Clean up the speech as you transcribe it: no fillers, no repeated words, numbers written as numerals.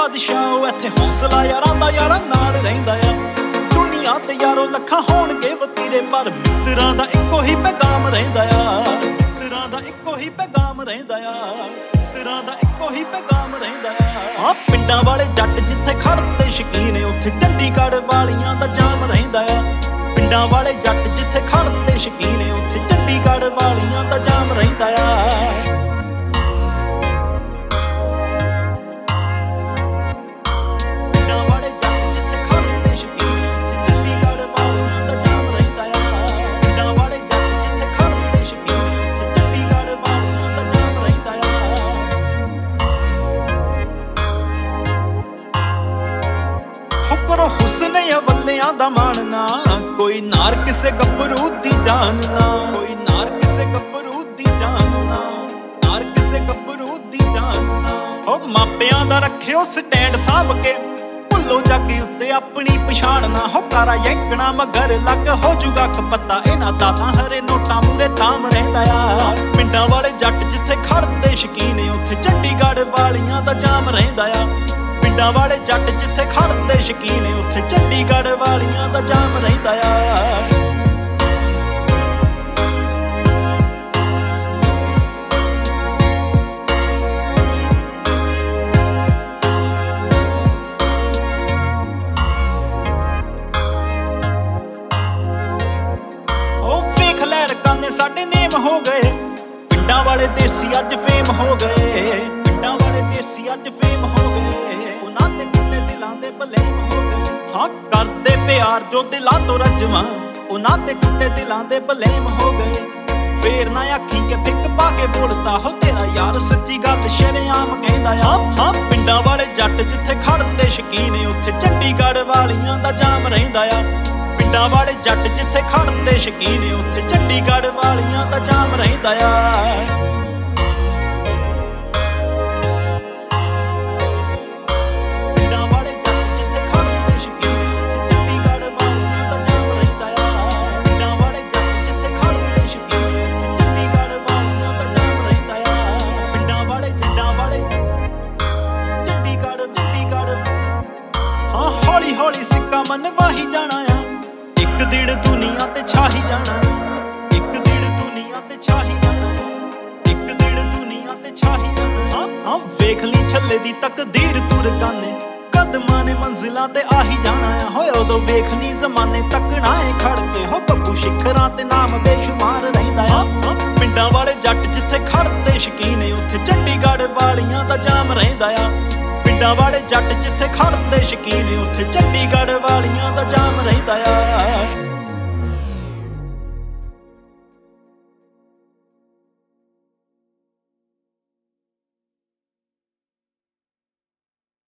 ਬਾਦਸ਼ਾਹ ਉਹ ਇੱਥੇ ਹੌਸਲਾ ਯਾਰਾਂ ਦਾ ਯਾਰਾਂ ਨਾਲ ਰਹਿੰਦਾ ਆ। ਦੁਨੀਆ ਤੇ ਯਾਰੋ ਲੱਖਾਂ ਹੋਣਗੇ ਵਤੀਰੇ ਪਰ ਮਿੱਤਰਾਂ ਦਾ ਇੱਕੋ ਹੀ ਪੈਗਾਮ ਰਹਿੰਦਾ ਆ। ਮਿੱਤਰਾਂ ਦਾ ਇੱਕੋ ਹੀ ਪੈਗਾਮ ਰਹਿੰਦਾ ਆ। ਮਿੱਤਰਾਂ ਦਾ ਇੱਕੋ ਹੀ ਪੈਗਾਮ ਰਹਿੰਦਾ ਆ। ਪਿੰਡਾਂ ਵਾਲੇ ਜੱਟ ਜਿੱਥੇ ਖੜਦੇ ਸ਼ਕੀਨ ਉੱਥੇ ਚੰਡੀਗੜ੍ਹ ਵਾਲੀਆਂ ਦਾ ਜਾਮ ਰਹਿੰਦਾ ਆ। ਪਿੰਡਾਂ ਵਾਲੇ ਜੱਟ ਜਿੱਥੇ ਖੜਦੇ ਸ਼ਕੀਨ ਉੱਥੇ ਚੰਡੀਗੜ੍ਹ ਵਾਲੀਆਂ ਦਾ ਜਾਮ ਰਹਿੰਦਾ ਆ। ਹੁਸਨੇ ਵੱਲਿਆਂ ਦਾ ਮਾਣਨਾ ਕੋਈ ਨਾਰ ਕਿਸੇ ਗੱਭਰੂ ਦੀ ਜਾਨ ਨਾ। ਕੋਈ ਨਾਰ ਕਿਸੇ ਗੱਭਰੂ ਦੀ ਜਾਨ ਨਾ। ਨਾਰ ਕਿਸੇ ਗੱਭਰੂ ਦੀ ਜਾਨ ਨਾ। ਉਹ ਮਾਪਿਆਂ ਦਾ ਰੱਖਿਓ ਸਟੈਂਡ ਸਾਂਭ ਕੇ ਭੁੱਲੋ ਜੱਗ ਉੱਤੇ ਆਪਣੀ ਪਛਾਣ ਨਾ। ਹੋ ਕਾਰਾ ਯੰਕਣਾ ਮਗਰ ਲੱਗ ਹੋ ਜੂਗਾ ਕਪੱਤਾ ਇਹਨਾਂ ਦਾ ਤਾਂ ਹਰੇ ਨੋਟਾਂ ਮੂਰੇ ਤਾਮ ਰਹਿੰਦਾ ਆ। ਪਿੰਡਾਂ ਵਾਲੇ ਜੱਟ ਜਿੱਥੇ ਖੜਦੇ ਸ਼ਕੀਨ ਉੱਥੇ ਚੰਡੀਗੜ੍ਹ ਵਾਲੀਆਂ ਦਾ ਜਾਮ ਰਹਿੰਦਾ ਆ। ਪਿੰਡਾਂ ਵਾਲੇ ਜੱਟ ਜਿੱਥੇ ਖੜਦੇ ਸ਼ਕੀਨ ਉੱਥੇ ਚੰਡੀਗੜ੍ਹ ਵਾਲੀਆਂ ਦਾ ਜਾਮ ਰਹਿੰਦਾ ਆ। ਉਹ ਵੇਖ ਲੈ ਰਕਾਨੇ ਸਾਡੇ ਨੇਮ ਹੋ ਗਏ। ਪਿੰਡਾਂ ਵਾਲੇ ਦੇਸੀ ਅੱਜ ਫੇਮ ਹੋ ਗਏ। ਪਿੰਡਾਂ ਵਾਲੇ ਦੇਸੀ ਅੱਜ ਫੇਮ ਹੋ ਗਏ। ਉਹਨਾਂ ਦੇ ਕਿੱਲੇ ਦਿਲਾਂ ਦੇ ਬਲੇਮ ਹੋ ਗਏ। ਹਾਂ ਕਰਦੇ ਪਿਆਰ ਜੋ ਦਿਲਾਂ ਤੋਂ ਰੱਜਵਾਂ ਉਹਨਾਂ ਦੇ ਟੁੱਟੇ ਦਿਲਾਂ ਦੇ ਬਲੇਮ ਹੋ ਗਏ। ਫੇਰ ਨਾ ਆਖੀ ਕਿ ਫਿੱਕ ਪਾ ਕੇ ਬੋਲਦਾ ਹੋ ਤੇਰਾ ਯਾਰ ਸੱਚੀ ਗੱਲ ਸ਼ਰੇਆਮ ਕਹਿੰਦਾ ਆ। ਹਾਂ ਪਿੰਡਾਂ ਵਾਲੇ ਜੱਟ ਜਿੱਥੇ ਖੜਦੇ ਸ਼ਕੀਨ ਉੱਥੇ ਚੰਡੀਗੜ੍ਹ ਵਾਲੀਆਂ ਦਾ ਜਾਮ ਰਹਿੰਦਾ ਆ। ਪਿੰਡਾਂ ਵਾਲੇ ਜੱਟ ਜਿੱਥੇ ਖੜਦੇ ਸ਼ਕੀਨ ਉੱਥੇ ਚੰਡੀਗੜ੍ਹ ਵਾਲੀਆਂ ਦਾ ਜਾਮ ਰਹਿੰਦਾ ਆ। ਹੌਲੀ ਹੌਲੀ ਸਿੱਕਾ ਮਨ ਵਾਹੀ ਜਾਣਾ ਆ। ਇੱਕ ਦਿਨ ਦੁਨੀਆ ਤੇ ਛਾਹੀ ਜਾਣਾ ਆ। ਇੱਕ ਦਿਨ ਦੁਨੀਆ ਤੇ ਛਾਹੀ ਜਾਣਾ ਆ। ਇੱਕ ਦਿਨ ਦੁਨੀਆ ਤੇ ਛਾਹੀ ਜਾਣਾ। ਹਾਂ ਵੇਖ ਲਈ ਛੱਲੇ ਦੀ ਤਕਦੀਰ ਤੁਰ ਕਾਨੇ ਕਦਮਾਂ ਨੇ ਮੰਜ਼ਿਲਾਂ ਤੇ ਆਹੀ ਜਾਣਾ ਆ। ਹੋਏ ਉਦੋਂ ਵੇਖ ਲਈ ਜ਼ਮਾਨੇ ਤੱਕਣਾ ਏ ਖੜਦੇ ਹੋ ਬੱਬੂ ਸ਼ਿਖਰਾਂ ਤੇ ਨਾਮ ਬੇਸ਼ੁਮਾਰ ਰਹਿੰਦਾ ਆ। ਪਿੰਡਾਂ ਵਾਲੇ ਜੱਟ ਜਿੱਥੇ ਖੜਦੇ ਸ਼ਕੀਨ ਉੱਥੇ ਚੰਡੀਗੜ੍ਹ ਵਾਲੀਆਂ ਦਾ ਜਾਮ ਰਹਿੰਦਾ ਆ। ਪਿੰਡਾਂ ਵਾਲੇ ਜੱਟ ਜਿੱਥੇ ਖੜਦੇ ਸ਼ਕੀਨ ਉੱਥੇ ਚੰਡੀਗੜ੍ਹ ਵਾਲੀਆਂ ਦਾ ਜਾਮ ਰਹਿੰਦਾ ਆ।